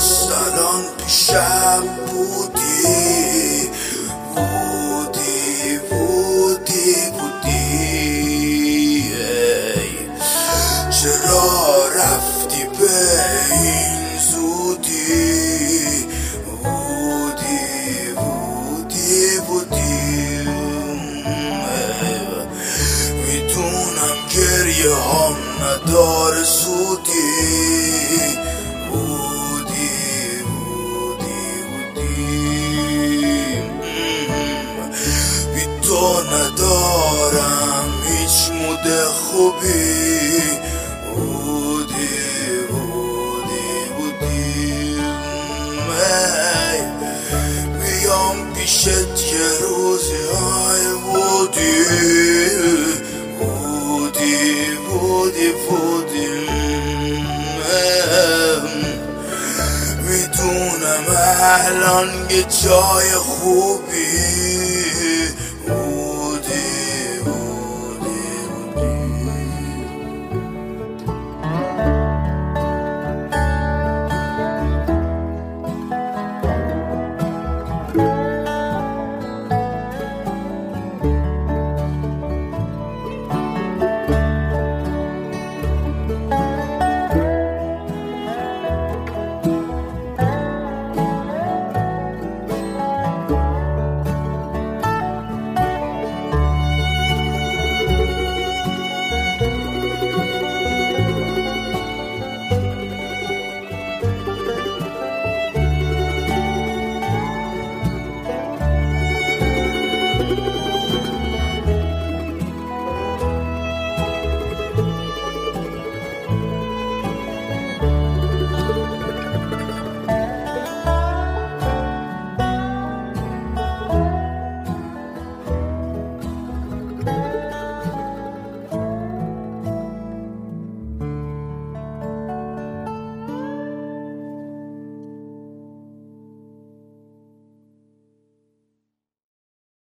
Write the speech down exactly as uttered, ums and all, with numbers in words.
کجاست الان؟ پیشم بودی بودی بودی بودی ای. چرا رفتی به این زودی؟ بودی بودی بودی ای. میدونم گریه هم نداره سودی. بودی بودی بودی بی تو ندارم هیچ مود خوبی. بودی بودی بودی ای. بیام پیشت یه روزی های بودی بودی بودی بودی میدونم الان یه جای خوبی.